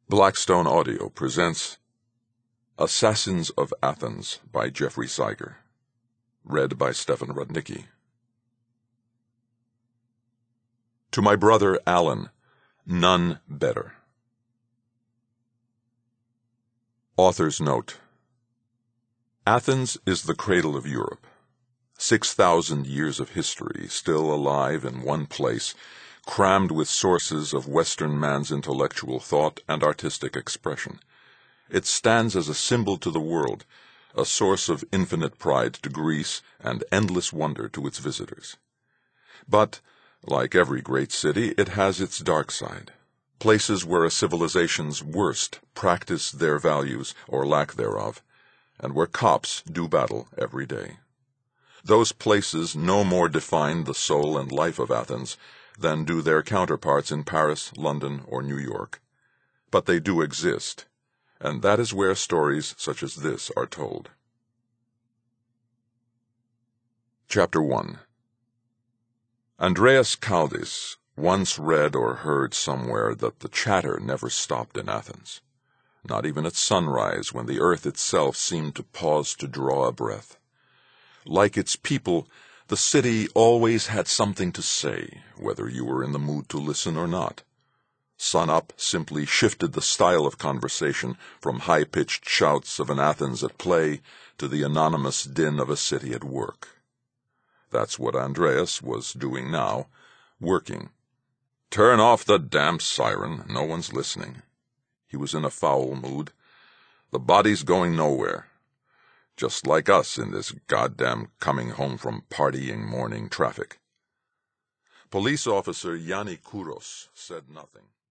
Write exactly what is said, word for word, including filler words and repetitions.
Blackstone Audio presents Assassins of Athens by Jeffrey Saiger. Read by Stefan Rudnicki. To my brother Alan, none better. Author's note. Athens is the cradle of Europe. Six thousand years of history still alive in one place, crammed with sources of Western man's intellectual thought and artistic expression. It stands as a symbol to the world, a source of infinite pride to Greece and endless wonder to its visitors. But, like every great city, it has its dark side, places where a civilization's worst practice their values or lack thereof, and where cops do battle every day. Those places no more define the soul and life of Athens than do their counterparts in Paris, London, or New York. But they do exist, and that is where stories such as this are told. Chapter one. Andreas Chaldis once read or heard somewhere that the chatter never stopped in Athens, not even at sunrise when the earth itself seemed to pause to draw a breath. Like its people, the city always had something to say, whether you were in the mood to listen or not. Sun-up simply shifted the style of conversation from high-pitched shouts of an Athens at play to the anonymous din of a city at work. That's what Andreas was doing now, working. Turn off the damn siren, no one's listening. He was in a foul mood. The body's going nowhere. Just like us in this goddamn coming-home-from-partying morning traffic. Police officer Yanni Kouros said nothing.